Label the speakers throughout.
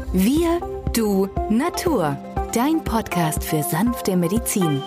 Speaker 1: Wir, du, Natur. Dein Podcast für sanfte Medizin.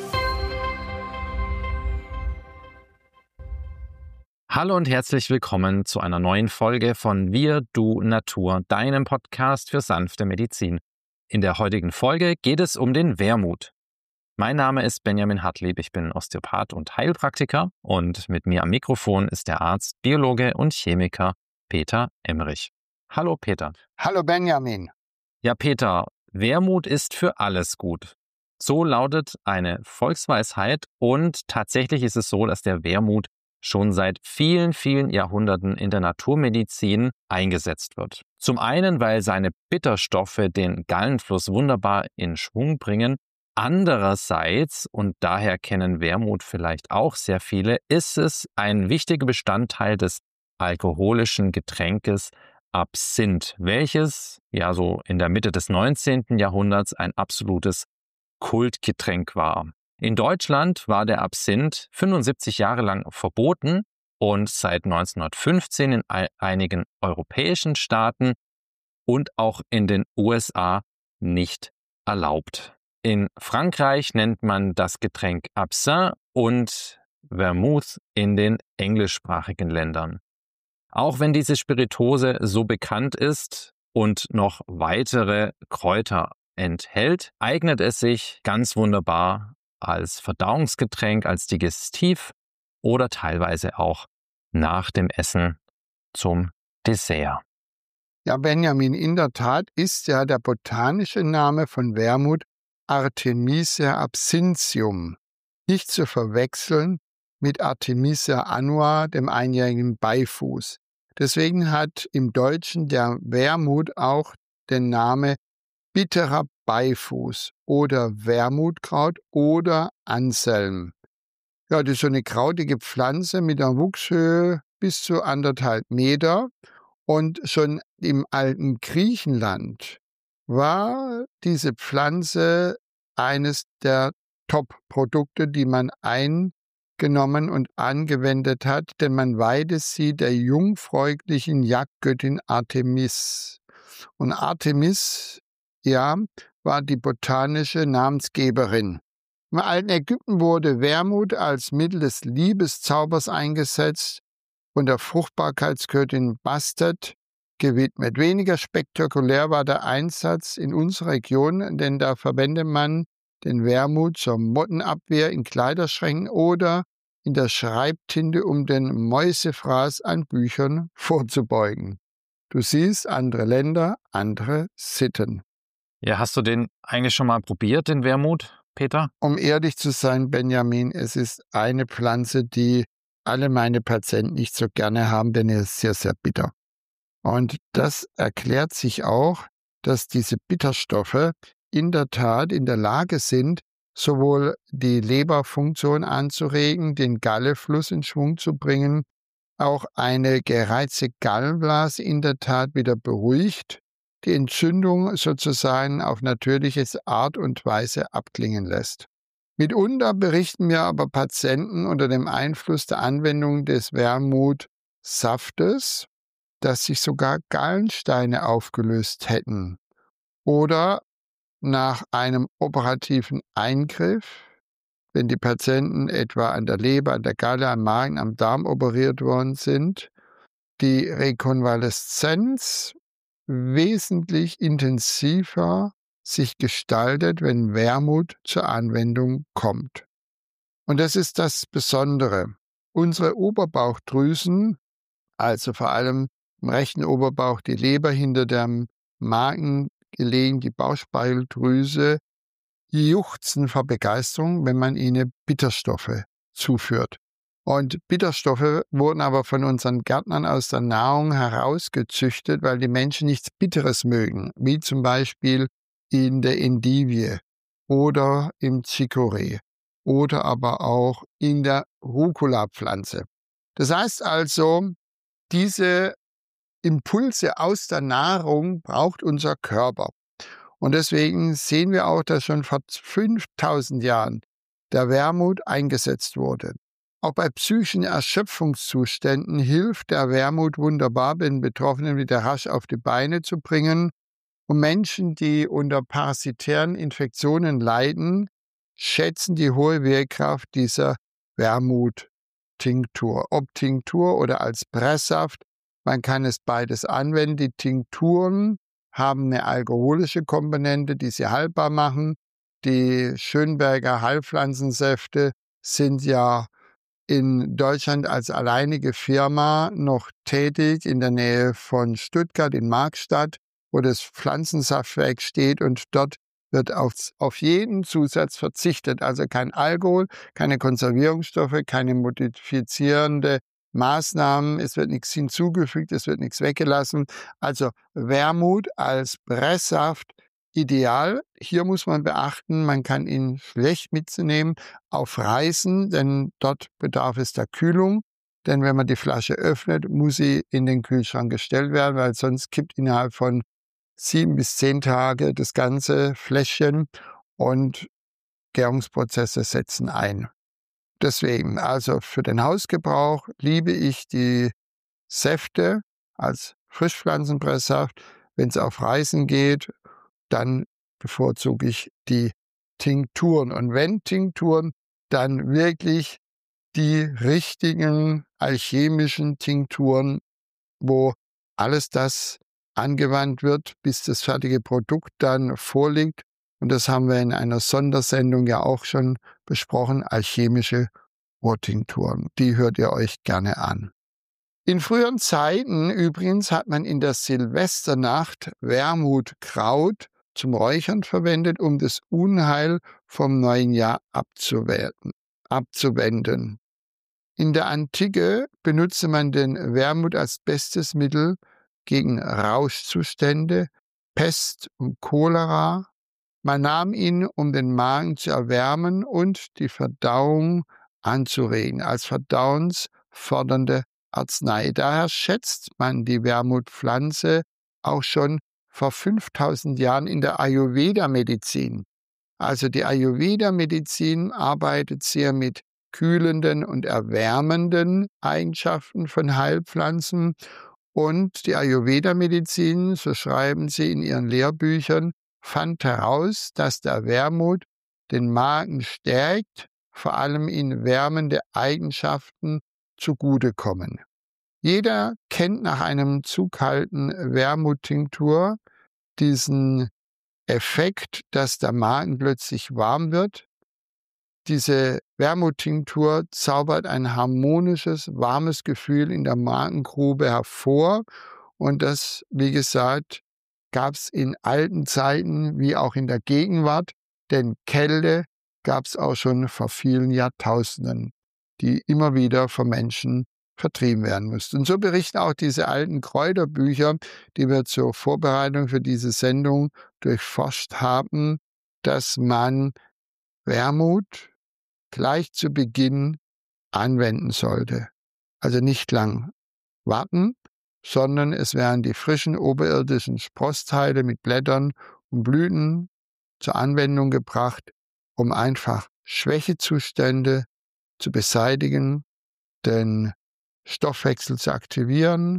Speaker 2: Hallo und herzlich willkommen zu einer neuen Folge von Wir, du, Natur, deinem Podcast für sanfte Medizin. In der heutigen Folge geht es um den Wermut. Mein Name ist Benjamin Hartlieb, ich bin Osteopath und Heilpraktiker und mit mir am Mikrofon ist der Arzt, Biologe und Chemiker Peter Emmerich. Hallo Peter.
Speaker 3: Hallo Benjamin.
Speaker 2: Ja Peter, Wermut ist für alles gut. So lautet eine Volksweisheit und tatsächlich ist es so, dass der Wermut schon seit vielen, vielen Jahrhunderten in der Naturmedizin eingesetzt wird. Zum einen, weil seine Bitterstoffe den Gallenfluss wunderbar in Schwung bringen. Andererseits, und daher kennen Wermut vielleicht auch sehr viele, ist es ein wichtiger Bestandteil des alkoholischen Getränkes Absinth, welches ja so in der Mitte des 19. Jahrhunderts ein absolutes Kultgetränk war. In Deutschland war der Absinth 75 Jahre lang verboten und seit 1915 in einigen europäischen Staaten und auch in den USA nicht erlaubt. In Frankreich nennt man das Getränk Absinthe und Vermouth in den englischsprachigen Ländern. Auch wenn diese Spirituose so bekannt ist und noch weitere Kräuter enthält, eignet es sich ganz wunderbar als Verdauungsgetränk, als Digestiv oder teilweise auch nach dem Essen zum Dessert.
Speaker 3: Ja, Benjamin, in der Tat ist ja der botanische Name von Wermut Artemisia absinthium, nicht zu verwechseln mit Artemisia annua, dem einjährigen Beifuß. Deswegen hat im Deutschen der Wermut auch den Namen bitterer Beifuß oder Wermutkraut oder Anselm. Ja, das ist so eine krautige Pflanze mit einer Wuchshöhe bis zu 1,5 Meter. Und schon im alten Griechenland war diese Pflanze eines der Top-Produkte, die man eingenommen und angewendet hat, denn man weihte sie der jungfräulichen Jagdgöttin Artemis. Und Artemis, ja, war die botanische Namensgeberin. Im alten Ägypten wurde Wermut als Mittel des Liebeszaubers eingesetzt und der Fruchtbarkeitsgöttin Bastet gewidmet. Weniger spektakulär war der Einsatz in unserer Region, denn da verwendet man den Wermut zur Mottenabwehr in Kleiderschränken oder in der Schreibtinte, um den Mäusefraß an Büchern vorzubeugen. Du siehst, andere Länder, andere Sitten.
Speaker 2: Ja, hast du den eigentlich schon mal probiert, den Wermut, Peter?
Speaker 3: Um ehrlich zu sein, Benjamin, es ist eine Pflanze, die alle meine Patienten nicht so gerne haben, denn er ist sehr, sehr bitter. Und das erklärt sich auch, dass diese Bitterstoffe in der Tat in der Lage sind, sowohl die Leberfunktion anzuregen, den Gallefluss in Schwung zu bringen, auch eine gereizte Gallenblase in der Tat wieder beruhigt, die Entzündung sozusagen auf natürliche Art und Weise abklingen lässt. Mitunter berichten mir aber Patienten unter dem Einfluss der Anwendung des Wermutsaftes, dass sich sogar Gallensteine aufgelöst hätten. Oder nach einem operativen Eingriff, wenn die Patienten etwa an der Leber, an der Galle, am Magen, am Darm operiert worden sind, die Rekonvaleszenz wesentlich intensiver sich gestaltet, wenn Wermut zur Anwendung kommt. Und das ist das Besondere. Unsere Oberbauchdrüsen, also vor allem im rechten Oberbauch die Leber, hinter dem Magen gelegen die Bauchspeicheldrüse, juchzen vor Begeisterung, wenn man ihnen Bitterstoffe zuführt. Und Bitterstoffe wurden aber von unseren Gärtnern aus der Nahrung herausgezüchtet, weil die Menschen nichts Bitteres mögen, wie zum Beispiel in der Endivie oder im Chicorée oder aber auch in der Rucola-Pflanze. Das heißt also, diese Impulse aus der Nahrung braucht unser Körper. Und deswegen sehen wir auch, dass schon vor 5000 Jahren der Wermut eingesetzt wurde. Auch bei psychischen Erschöpfungszuständen hilft der Wermut wunderbar, den Betroffenen wieder rasch auf die Beine zu bringen. Und Menschen, die unter parasitären Infektionen leiden, schätzen die hohe Wirkkraft dieser Wermut-Tinktur. Ob Tinktur oder als Presssaft, man kann es beides anwenden. Die Tinkturen haben eine alkoholische Komponente, die sie haltbar machen. Die Schönberger Heilpflanzensäfte sind ja in Deutschland als alleinige Firma noch tätig in der Nähe von Stuttgart in Markstadt, wo das Pflanzensaftwerk steht, und dort wird auf jeden Zusatz verzichtet. Also kein Alkohol, keine Konservierungsstoffe, keine modifizierende Maßnahmen, es wird nichts hinzugefügt, es wird nichts weggelassen. Also Wermut als Presssaft ideal. Hier muss man beachten, man kann ihn schlecht mitnehmen auf Reisen, denn dort bedarf es der Kühlung. Denn wenn man die Flasche öffnet, muss sie in den Kühlschrank gestellt werden, weil sonst kippt innerhalb von 7 bis 10 Tage das ganze Fläschchen und Gärungsprozesse setzen ein. Deswegen, also für den Hausgebrauch liebe ich die Säfte als Frischpflanzenpresssaft. Wenn es auf Reisen geht, dann bevorzuge ich die Tinkturen. Und wenn Tinkturen, dann wirklich die richtigen alchemischen Tinkturen, wo alles das angewandt wird, bis das fertige Produkt dann vorliegt. Und das haben wir in einer Sondersendung ja auch schon besprochen, alchemische Rohtinkturen. Die hört ihr euch gerne an. In früheren Zeiten übrigens hat man in der Silvesternacht Wermutkraut zum Räuchern verwendet, um das Unheil vom neuen Jahr abzuwenden. In der Antike benutzte man den Wermut als bestes Mittel gegen Rauschzustände, Pest und Cholera. Man nahm ihn, um den Magen zu erwärmen und die Verdauung anzuregen, als verdauungsfördernde Arznei. Daher schätzt man die Wermutpflanze auch schon vor 5000 Jahren in der Ayurveda-Medizin. Also die Ayurveda-Medizin arbeitet sehr mit kühlenden und erwärmenden Eigenschaften von Heilpflanzen. Und die Ayurveda-Medizin, so schreiben sie in ihren Lehrbüchern, fand heraus, dass der Wermut den Magen stärkt, vor allem ihm wärmende Eigenschaften zugutekommen. Jeder kennt nach einem zu kalten Wermuttinktur diesen Effekt, dass der Magen plötzlich warm wird. Diese Wermuttinktur zaubert ein harmonisches, warmes Gefühl in der Magengrube hervor. Und das, wie gesagt, gab es in alten Zeiten wie auch in der Gegenwart, denn Kälte gab es auch schon vor vielen Jahrtausenden, die immer wieder von Menschen vertrieben werden mussten. Und so berichten auch diese alten Kräuterbücher, die wir zur Vorbereitung für diese Sendung durchforscht haben, dass man Wermut gleich zu Beginn anwenden sollte. Also nicht lang warten, sondern es werden die frischen oberirdischen Sprossteile mit Blättern und Blüten zur Anwendung gebracht, um einfach Schwächezustände zu beseitigen, den Stoffwechsel zu aktivieren,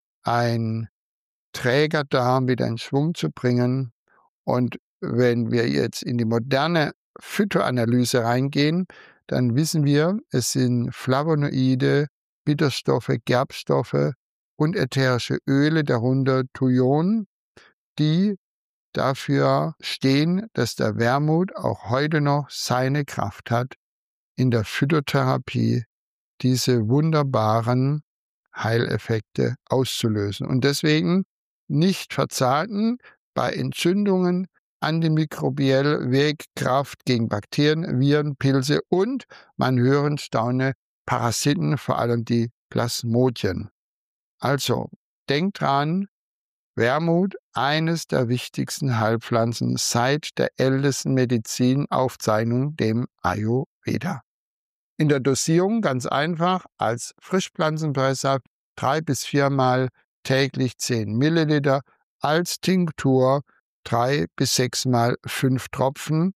Speaker 3: ein Trägerdarm wieder in Schwung zu bringen. Und wenn wir jetzt in die moderne Phytoanalyse reingehen, dann wissen wir, es sind Flavonoide, Bitterstoffe, Gerbstoffe und ätherische Öle, darunter Thujon, die dafür stehen, dass der Wermut auch heute noch seine Kraft hat, in der Phytotherapie diese wunderbaren Heileffekte auszulösen. Und deswegen nicht verzagen bei Entzündungen, antimikrobielle Wirkkraft gegen Bakterien, Viren, Pilze und, man hören, staune, Parasiten, vor allem die Plasmodien. Also, denkt dran, Wermut, eines der wichtigsten Heilpflanzen seit der ältesten Medizinaufzeichnung, dem Ayurveda. In der Dosierung ganz einfach, als Frischpflanzenpresssaft 3 bis 4 Mal täglich 10 Milliliter, als Tinktur 3 bis 6 Mal 5 Tropfen.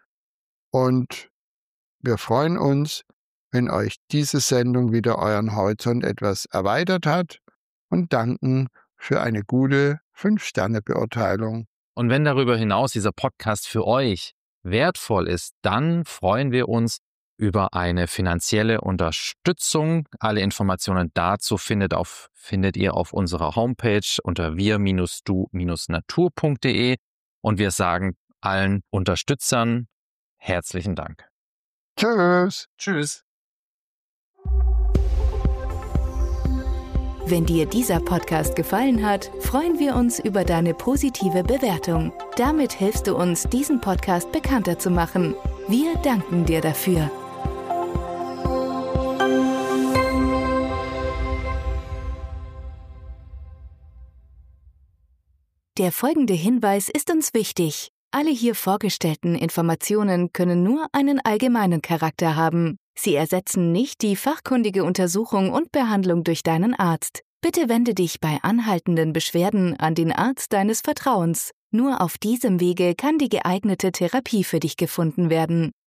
Speaker 3: Und wir freuen uns, wenn euch diese Sendung wieder euren Horizont etwas erweitert hat, und danken für eine gute 5-Sterne-Beurteilung
Speaker 2: Und wenn darüber hinaus dieser Podcast für euch wertvoll ist, dann freuen wir uns über eine finanzielle Unterstützung. Alle Informationen dazu findet ihr auf unserer Homepage unter wir-du-natur.de. Und wir sagen allen Unterstützern herzlichen Dank.
Speaker 3: Tschüss.
Speaker 2: Tschüss.
Speaker 1: Wenn dir dieser Podcast gefallen hat, freuen wir uns über deine positive Bewertung. Damit hilfst du uns, diesen Podcast bekannter zu machen. Wir danken dir dafür. Der folgende Hinweis ist uns wichtig. Alle hier vorgestellten Informationen können nur einen allgemeinen Charakter haben. Sie ersetzen nicht die fachkundige Untersuchung und Behandlung durch deinen Arzt. Bitte wende dich bei anhaltenden Beschwerden an den Arzt deines Vertrauens. Nur auf diesem Wege kann die geeignete Therapie für dich gefunden werden.